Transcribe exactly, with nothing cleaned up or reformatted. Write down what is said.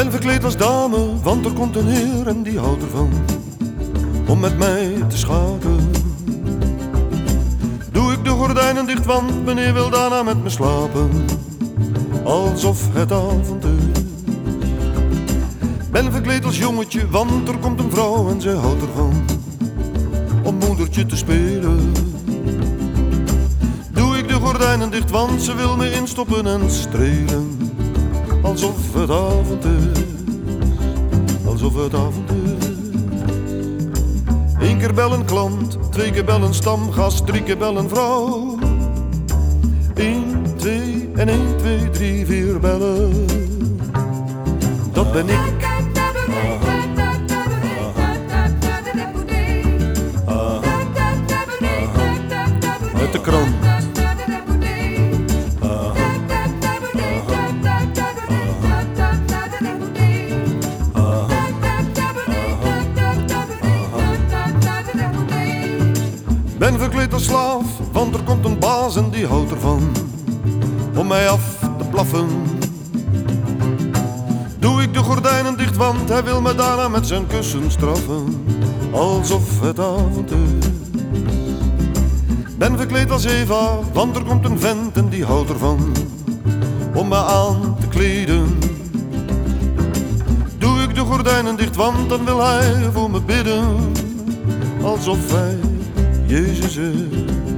Ben verkleed als dame, want er komt een heer en die houdt ervan om met mij te schaken. Doe ik de gordijnen dicht, want meneer wil daarna met me slapen, alsof het avond is. Ben verkleed als jongetje, want er komt een vrouw en zij houdt ervan om moedertje te spelen. Doe ik de gordijnen dicht, want ze wil me instoppen en strelen, alsof het avond is, alsof het avond is. Eén keer bellen klant, twee keer bellen stamgast, drie keer bellen vrouw. Eén, twee en één, twee, drie, vier bellen. Dat ben ik. Met de krant. Ben verkleed als slaaf, want er komt een baas en die houdt ervan om mij af te blaffen. Doe ik de gordijnen dicht, want hij wil me daarna met zijn kussen straffen, alsof het avond is. Ben verkleed als Eva, want er komt een vent en die houdt ervan om me aan te kleden. Doe ik de gordijnen dicht, want dan wil hij voor me bidden, alsof hij Jezus is.